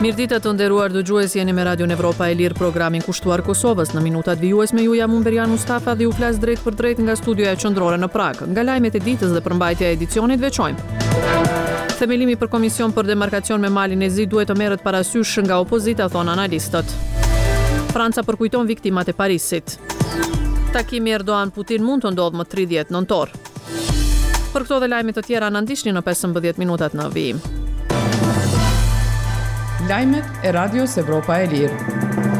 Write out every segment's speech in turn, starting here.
Mirëditë të nderuar dëgjues, jeni me Radio Evropa e Lirë, programin kushtuar Kosovës. Në minutat vijues me ju jam Berian Mustafa dhe ju flas drejt për drejt nga studioja qendrore në Prag. Nga lajmet e ditës dhe përmbajtja e edicionit veçojmë. Themelimi për komision për demarkacion me Malin e Zi duhet të merret parasysh nga opozita, thon analistët. Franca përkujton viktimat e Parisit. Takimi Erdogan-Putin mund të ndodhë më 30 nëntor. Për këto dhe lajmet të tjera na ndiqni në 15 minutat në vijim. Lajmet e Radios Evropa e Lirë.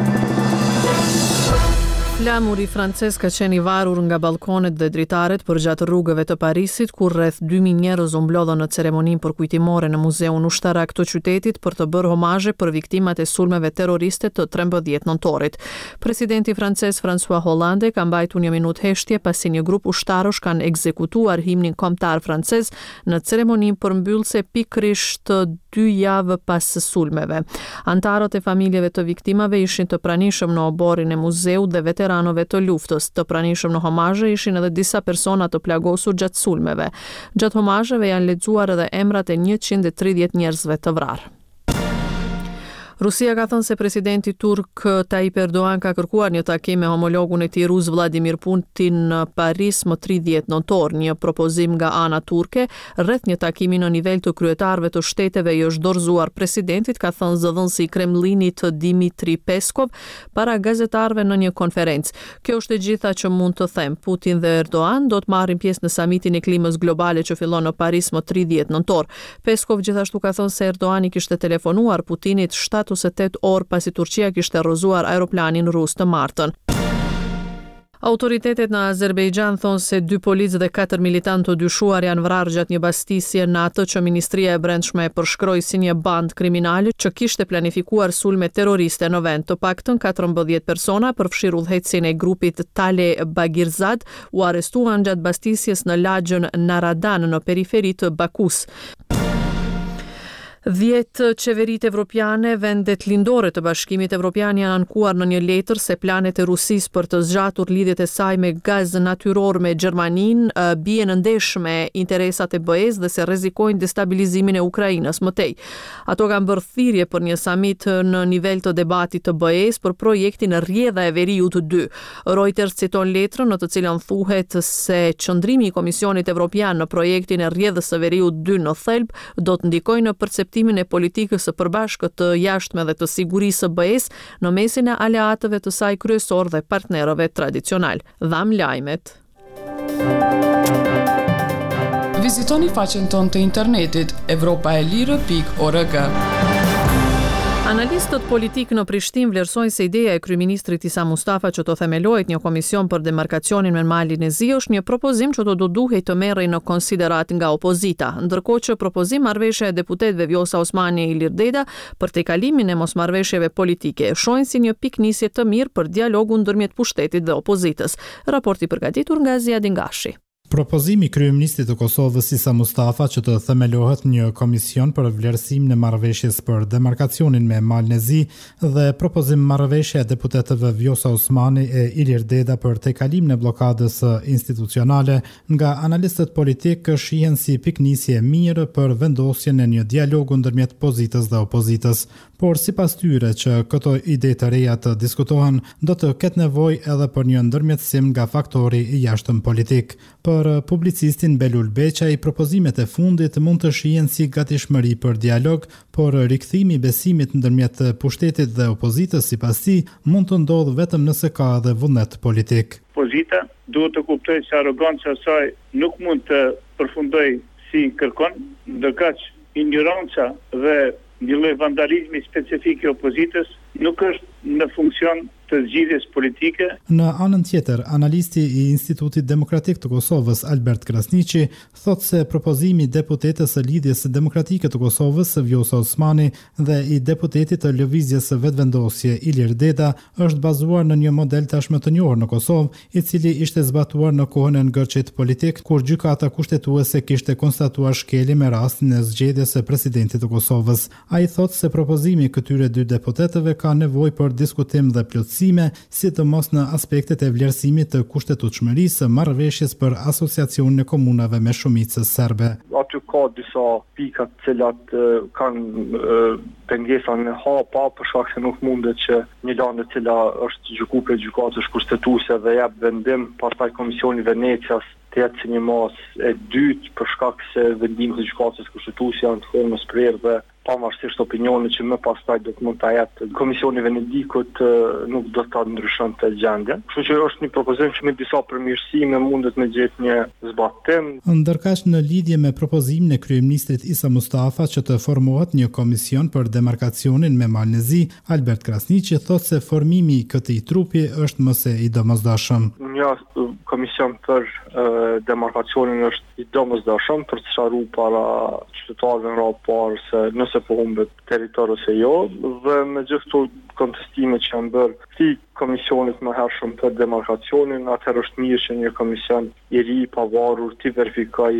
Flamuri francez ka qenë i varur nga balkonet dhe dritaret përgjatë rrugëve të Parisit, kur rreth 2000 njerëz u mblodhën në ceremoninë përkujtimore në Muzeun Ushtarak të qytetit për të bërë homazhe për viktimat e sulmeve terroriste të 13 nëntorit. Presidenti francez François Hollande ka mbajtur një minutë heshtje pasi një grup ushtarësh kanë ekzekutuar himnin kombëtar francez në ceremoninë përmbyllëse pikërisht 2 javë pas sulmeve. Antarët e familjeve të viktimave ishin të pranishëm në oborrin e muzeut dhe veteranëve të luftës. Të pranishëm në homazhe ishin edhe disa persona të plagosur gjatë sulmeve. Gjatë homazheve janë lexuar edhe emrat e 130 njerëzve të vrarë. Rusia ka thënë se presidenti turk Tayyip Erdogan ka kërkuar një takim me homologun e tij rus Vladimir Putin në Paris më 30 nëntor. Një propozim nga ana turke rreth një takimi në nivel të kryetarëve të shteteve i është dorëzuar presidentit, ka thënë zëdhënësi i Kremlinit Dmitri Peskov para gazetarëve në një konferencë. Kjo është e gjitha që mund të them. Putin dhe Erdogan do të marrin pjesë në samitin e klimës globale që fillon në Paris më 30 nëntor. Peskov gjithashtu ka thënë se Erdogan i kishte telefonuar Putinit 8 orë pasi Turqia kishte rrëzuar aeroplanin rus të martën. Autoritetet në Azerbejxhan thonë se 2 policë dhe 4 militantë të dyshuar janë vrarë gjatë një bastisje në atë që Ministria e Brendshme e përshkroi si një band kriminale që kishte planifikuar sulme terroriste në vend. Të paktën 14 persona, përfshirë udhëheqësin e grupit Tale Bagirzad, u arrestuan gjatë bastisjes në lagjën Naradan në periferi të Bakus. 10 qeveritë evropiane, vendet lindore të Bashkimit Evropian janë ankuar në një letër se planet e Rusisë për të zgjatur lidhjet e saj me gaz natyror me Gjermaninë bien në ndeshje me interesat e BE-s dhe se rrezikojnë destabilizimin e Ukrainës më tej. Ato kanë bërë thirrje për një samit në nivel të debatit të BE-s për projektin Rrjedha e Veriut 2. Reuters citon letrën në të cilën thuhet se qëndrimi i Komisionit Evropian në projektin e Rrjedhës së Veriut 2 në thelb do të ndikojë në perceptimin e politikës së përbashkët të jashtme dhe të sigurisë së BE-s në mesin e aleatëve të saj kryesor dhe partnerëve tradicional. Dham lajmet. Vizitoni faqen tonë të internetit evropaelire.org. Analistët politik në Prishtinë vlerësojnë se ideja e kryeministrit Isa Mustafa që të themelohet një komision për demarkacionin me Malin e Zi është një propozim që do duhej të merrej në konsiderat nga opozita, ndërkohë që propozim marrëveshja e deputetëve Vjosa Osmani e Ilir Deda për tejkalimin e mosmarrëveshjeve politike shohin si një piknisje të mirë për dialogun ndërmjet pushtetit dhe opozitës. Raporti përgatitur nga Ziadin Gashi. Propozimi i kryeministit të Kosovës Isa Mustafa që të themelohet një komision për vlerësimin e marrëveshjes për demarkacionin me Malin e Zi dhe propozim marrëveshje e deputetëve Vjosa Osmani e Ilir Deda për tejkalimin e bllokadës institucionale nga analistët politik shihen si piknisje e mirë për vendosjen e një dialogu ndërmjet pozitës dhe opozitës. Por sipas tyre që këto ide të reja të diskutohen, do të ketë nevojë edhe për një ndërmjetësim nga faktori i jashtëm politik. Për publicistin Belul Beqaj, propozimet e fundit mund të shihen si gatishmëri për dialog, por rikthimi i besimit ndërmjet pushtetit dhe opozitës sipas tij mund të ndodhë vetëm nëse ka edhe vullnet politik. Opozita duhet të kuptojë se arroganca e saj nuk mund të përfundojë si kërkon, ndërkaq ignoranca dhe një lloj vandalizmi specifik i opozitës nuk është në funksion të zgjidhjes politike. Në anën tjetër, analisti i Institutit Demokratik të Kosovës Albert Krasniqi thot se propozimi i deputetës së Lidhjes Demokratike të Kosovës Vjosa Osmani dhe i deputetit të Lëvizjes së Vetvendosje Ilir Deda është bazuar në një model tashmë të njohur në Kosovë, i cili ishte zbatuar në kohën e ngërçit politik kur gjykata kushtetuese kishte konstatuar shkelje me rastin e zgjedhjes së presidentit të Kosovës. Ai thot se propozimi i këtyre 2 deputetëve ka nevojë për diskutim dhe plotësim përgjegjësime, sidomos në aspektet e vlerësimit të kushtetutshmërisë së marrëveshjes për asociacionin e komunave me shumicë serbe. Aty ka disa pika të cilat kanë pengesa në hapa për shkak se nuk mundet që një landë e cila është gjykuar për gjykatës kushtetuese dhe jep vendim, pastaj Komisioni i Venecias të jetë si një masë e dytë për shkak se vendimet e gjykatës kushtetuese janë të formës prerë dhe pavarësisht opinionit që më pastaj do të mund ta jetë Komisioni i Venedikut nuk do ta ndryshonte gjendjen. Kështu që është një propozim që me disa përmirësime mundet me gjetë një zbatim. Ndërkaq në lidhje me propozimin e kryeministrit Isa Mustafa që të formohet një komision për demarkacionin me Malnezi, Albert Krasniqi thotë se formimi i këtij trupi është më se i domosdoshëm. Një komision për demarkacionin është i domosdoshëm për të sqaruar para qytetarëve në radhë parë se nëse po humbet territori ose jo, dhe me gjithë këto kontestime që janë bërë këtij komisionit më hershëm për demarkacionin, atëherë është mirë që një komision i ri i pavarur të verifikoj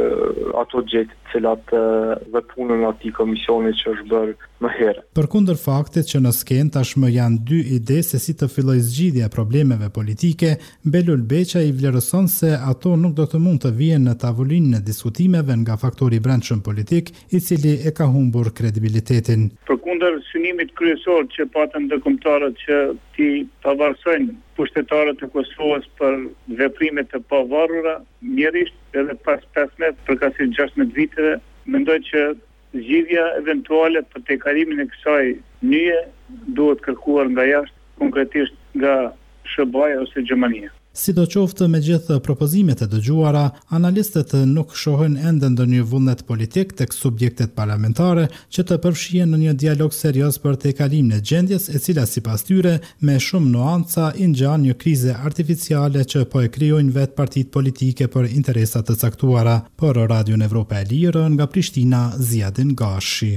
ato gjetje të cilat dhe punën e atij komisionit që është bërë më herë. Përkundër faktit që në skenë tashmë janë dy ide se si të fillojë zgjidhja e problemeve politike, Belul Beqa i vlerëson se ato nuk do të mund të vijnë në tavolinën e diskutimeve nga faktori i brendshëm politik, i cili e ka humbur kredibilitetin. Përkundër synimit kryesor që patën ndërkombëtarët që ti pavarësojnë pushtetarët e Kosovës për veprimet e pavarura, mjerisht edhe pas 15 përkatësisht 16 viteve, mendoj që zgjidhja eventuale për tejkalimin e kësaj nyje duhet kërkuar nga jashtë, konkretisht nga SBA ose Gjermania. Sidoqoftë me gjithë propozimet e dëgjuara, analistët nuk shohin ende ndonjë vullnet politik tek subjektet parlamentare që të përfshihen në një dialog serioz për tejkalimin e gjendjes, e cila sipas tyre me shumë nuanca i ngjan një krize artificiale që po e krijojnë vetë partitë politike për interesa të caktuara. Por Radion Evropa e Lirë nga Prishtina, Ziadin Gashi.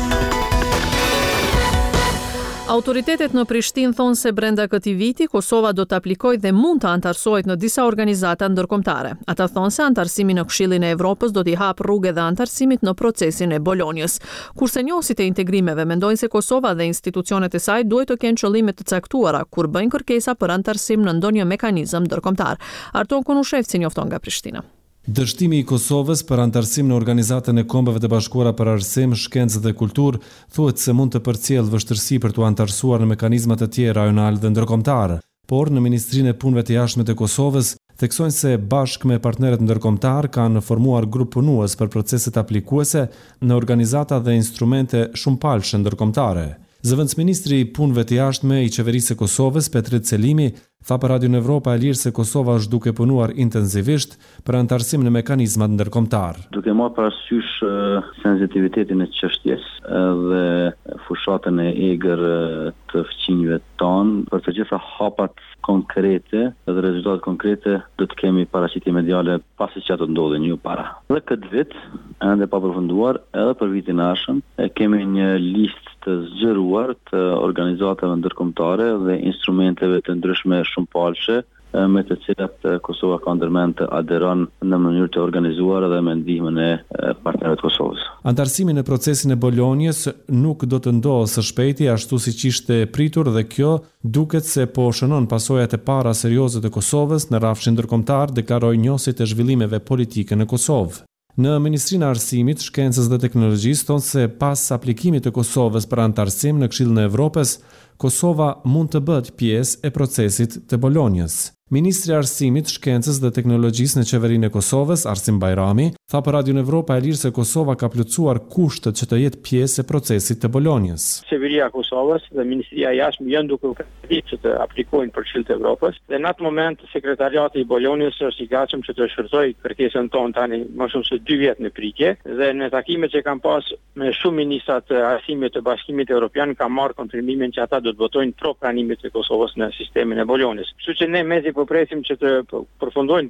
Autoritetet në Prishtinë thonë se brenda këtij viti Kosova do të aplikojë dhe mund të antarësohet në disa organizata ndërkombëtare. Ata thonë se antarësimi në Këshillin e Evropës do t'i hapë rrugë edhe antarësimit në procesin e Bolonjës. Kurse njohësit e integrimeve mendojnë se Kosova dhe institucionet e saj duhet të kenë qëllime të caktuara kur bëjnë kërkesa për antarësim në ndonjë mekanizëm ndërkombëtar. Arton Konushevci njofton nga Prishtina. Dështimi i Kosovës për antarësim në Organizatën e Kombeve të Bashkuara për Arsim, Shkencë dhe Kulturë thuhet se mund të përcjellë vështirësi për t'u antarësuar në mekanizma të tjera rajonal dhe ndërkombëtar, por në Ministrinë e Punëve të Jashtme të Kosovës theksojnë se bashkë me partnerët ndërkombëtar kanë formuar grup punues për proceset aplikuese në organizata dhe instrumente shumëpalshë ndërkombëtare. Zëvendësministri i Punëve të Jashtme i Qeverisë së Kosovës, Petrit Selimi, tha për Radio Evropa e Lirë se Kosova është duke punuar intensivisht për antarësim në mekanizmat ndërkombëtar. Duke marrë parasysh sensitivitetin e çështjes dhe fushatën e egër të fqinjve tonë, për të gjitha hapat konkrete dhe rezultatet konkrete do të kemi paraqitje mediale pasi që ato ndodhin ju para. Dhe këtë vit, ende pa përfunduar, edhe për vitin e ardhshëm, kemi një listë të zgjeruar të organizatave ndërkombëtare dhe instrumenteve të ndryshme shumëpalshë me të cilat Kosova ka ndërmend të aderon në mënyrë të organizuar dhe me ndihmën e partnerëve të Kosovës. Antarësimi në procesin e Bolonjës nuk do të ndodhë së shpejti ashtu siç ishte pritur dhe kjo duket se po shënon pasojat e para serioze të Kosovës në rrafshin ndërkombëtar, deklaroi njohësit e zhvillimeve politike në Kosovë. Në Ministrinë e Arsimit, Shkencës dhe Teknologjisë thonë se pas aplikimit të Kosovës për antarësim në Këshillin e Evropës, Kosova mund të bëhet pjesë e procesit të Bolonjës. Ministri i Arsimit, Shkencës dhe Teknologjisë në Qeverinë e Kosovës, Arsim Bajrami, tha për Radio Evropa e Lirë se Kosova ka plotësuar kushtet që të jetë pjesë e procesit të Bolonjës. Qeveria e Kosovës dhe Ministria e Jashtme janë duke u kërkuar që të aplikojnë për Këshillin e Evropës dhe në atë moment sekretariati i Bolonjës është i gatshëm që të shfrytëzojë kërkesën tonë tani më shumë se 2 vjet në pritje dhe në takimet që kanë pas me shumë ministra të arsimit të Bashkimit Evropian kanë marrë konfirmimin që ata do të votojnë pro pranimit të Kosovës në sistemin e Bolonjës. Kështu që ne mezi po presim që të përfundojnë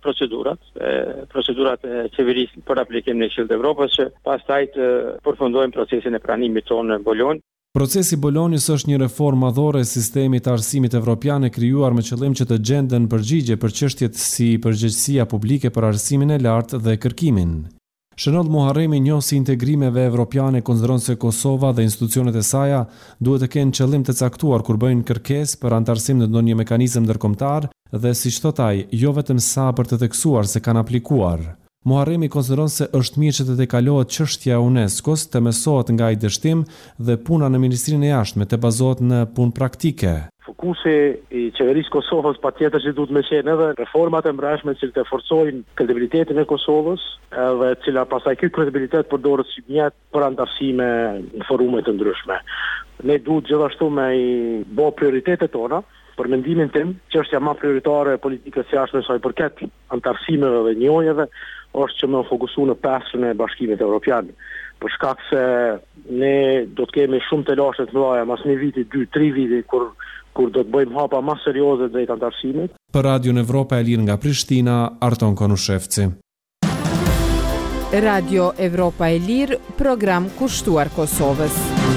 procedurat e qeverisë për aplikim në Këshillin e Evropës, që pastaj të përfundojnë procesin e pranimit tonë në Bolonjë. Procesi Bolonjës është një reformë madhore e sistemit të arsimit evropian e krijuar me qëllim që të gjenden përgjigje për çështjet si përgjegjësia publike për arsimin e lartë dhe kërkimin. Shënot Muharremi njeh si integrimeve evropiane konsideron se Kosova dhe institucionet e saja duhet të kenë qëllim të caktuar kur bëjnë kërkesë për antarësim në ndonjë mekanizëm ndërkombëtar dhe siç thot ai, jo vetëm sa për të theksuar se kanë aplikuar. Muharremi konsideron se është mirë që të tejkalohet çështja e UNESCO-s, të mësohet nga ai dështim dhe puna në Ministrinë e Jashtme të bazohet në punë praktike. Fokusi i qeverisë Kosovës patjetër që duhet me qenë edhe reformat e mbrojtshme që të forcojnë kredibilitetin e Kosovës, edhe cila pastaj ky kredibilitet përdoret si mjet për antarësime në forume të ndryshme. Ne duhet gjithashtu me i bë prioritetet tona. Për mendimin tim, çështja më prioritare e politikës së jashtme sa i përket antarësimeve dhe njohjeve është që më fokusu në pasrën e Bashkimit Evropian. Për shkak se ne do të kemi shumë të lashe të mëdha mas një viti, 2-3 viti kur do të bëjmë hapa më serioze drejt antarësimit. Për Radio Evropa e Lirë nga Prishtina, Arton Konushevci. Radio Evropa e Lirë, program kushtuar Kosovës.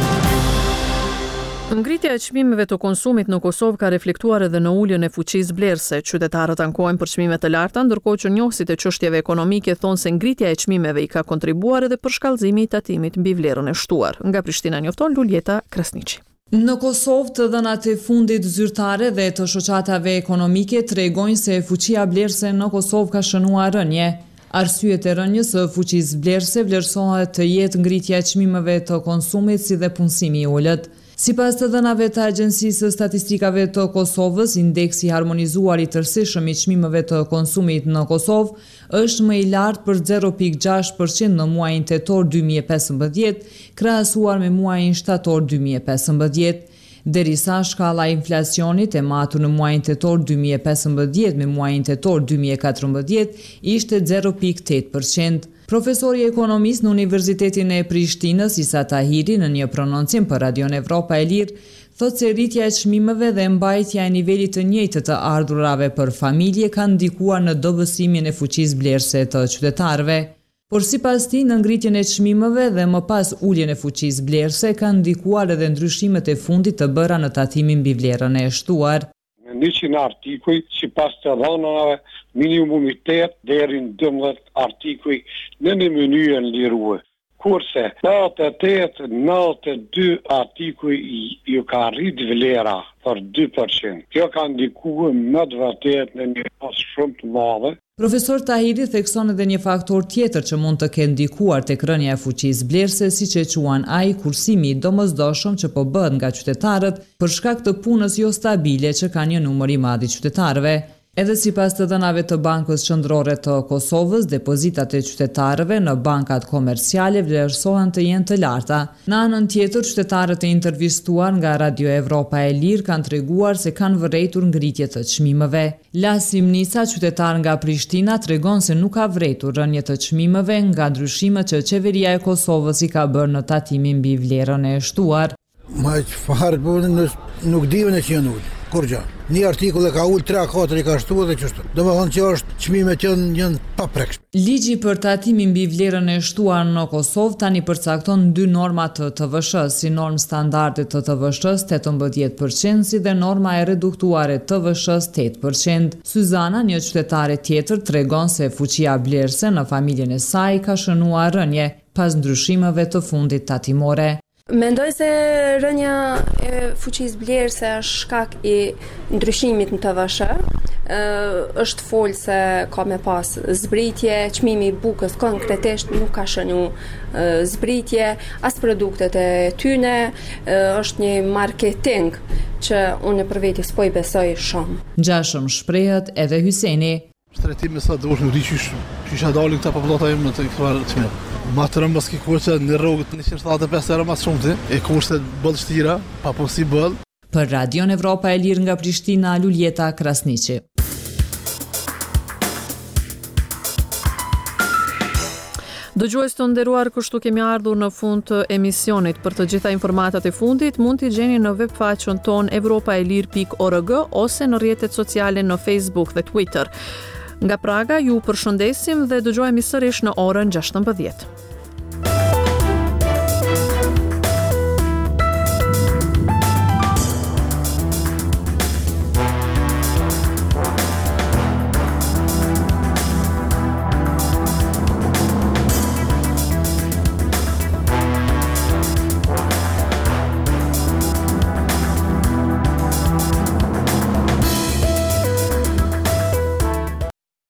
Ngritja e çmimeve të konsumit në Kosovë ka reflektuar edhe në uljen e fuqisë blerëse. Qytetarët ankojnë për çmime të larta, ndërkohë që njohësit e çështjeve ekonomike thonë se ngritja e çmimeve i ka kontribuar edhe për shkallëzimin e tatimit mbi vlerën e shtuar. Nga Prishtina njofton Luljeta Krasniqi. Në Kosovë, të dhënat e fundit zyrtare dhe të shoqatave ekonomike tregojnë se fuqia blerëse në Kosovë ka shënuar rënje. Arsyet e rënjes së fuqisë blerëse vlerësohet të jetë ngritja e çmimeve të konsumit si dhe punësimi i ulët. Sipas të dhënave të Agjencisë së Statistikave të Kosovës, indeksi harmonizuar i tërësishëm i çmimeve të konsumit në Kosovë është më i lartë për 0.6% në muajin tetor 2015, krahasuar me muajin shtator 2015. Derisa shkalla e inflacionit e matur në muajin tetor 2015 me muajin tetor 2014 ishte 0.8%. Profesori ekonomist në Universitetin e Prishtinës, Isa Tahiri, në një prononcim për Radio Evropa e Lirë, thotë se rritja e çmimeve dhe mbajtja e nivelit të njëjtë të ardhurave për familje kanë ndikuar në dobësimin e fuqisë blerëse të qytetarëve. Por sipas tij, në ngritjen e çmimeve dhe më pas uljen e fuqisë blerëse kanë ndikuar edhe ndryshimet e fundit të bëra në tatimin mbi vlerën e shtuar. 100 artikuj, si pas të dhënave, minimum 8 deri në 12 artikuj në një mënyrë liruar. Kurse 98-92 artikuj ju ka rrit vlera për 2%. Kjo ka ndikuar më të vërtetë në një rast shumë të madhe. Profesor Tahiri thekson edhe një faktor tjetër që mund të ketë ndikuar tek rënja e fuqisë blerëse, siç e quan ai, kursimi i domosdoshëm që po bëhet nga qytetarët për shkak të punës jo stabile që ka një numër i madh i qytetarëve. Edhe sipas të dhënave të Bankës Qendrore të Kosovës, depozitat e qytetarëve në bankat komerciale vlerësohen të jenë të larta. Në anën tjetër, qytetarët e intervistuar nga Radio Evropa e Lirë kanë treguar se kanë vërejtur ngritje të çmimeve. Lasim Nisa, qytetar nga Prishtina, tregon se nuk ka vërejtur rënje të çmimeve nga ndryshimet që qeveria e Kosovës i ka bërë në tatimin mbi vlerën e shtuar. Ma çfarë bën nuk diven që janë ulë. Kurgja. Një artikull e ka ullë 3-4 i ka shtuar dhe qështu. Do më thonë që është çmimet janë paprekshme. Ligji për tatimin mbi vlerën e shtuar në Kosovë tani përcakton 2 norma të TVSH-s, si normë standarde të TVSH-s 18%, si dhe norma e reduktuare TVSH-s 8%. Syzana, një qytetare tjetër, tregon se fuqia blerëse në familjen e saj ka shënuar rënje pas ndryshimeve të fundit tatimore. Mendoj se rënja e fuqisë blerëse është shkak i ndryshimit në TVSH. Është folë se ka me pas zbritje, çmimi i bukës konkretisht nuk ka shënu zbritje, as produktet e tyne, është një marketing që unë për veti s'po i besoj shumë. Ngjashëm shprehet edhe Hyseni. Shtrejtimi sa do është në qysha dalin këta popullata im në të këtuar të mirë. Ma të rëmbës ki kurse në rrugët 175 euro mas shumë e kurse bëllë shtira, pa po si bëllë. Për Radio Evropa e Lirë nga Prishtina, Luljeta Krasniqi. Dëgjues të nderuar, kështu kemi ardhur në fund të emisionit. Për të gjitha informatat e fundit, mund t'i gjeni në webfaqen ton evropaelir.org ose në rrjetet sociale në Facebook dhe Twitter. Nga Praga ju përshëndesim dhe dëgjojmë sërish në orën 16.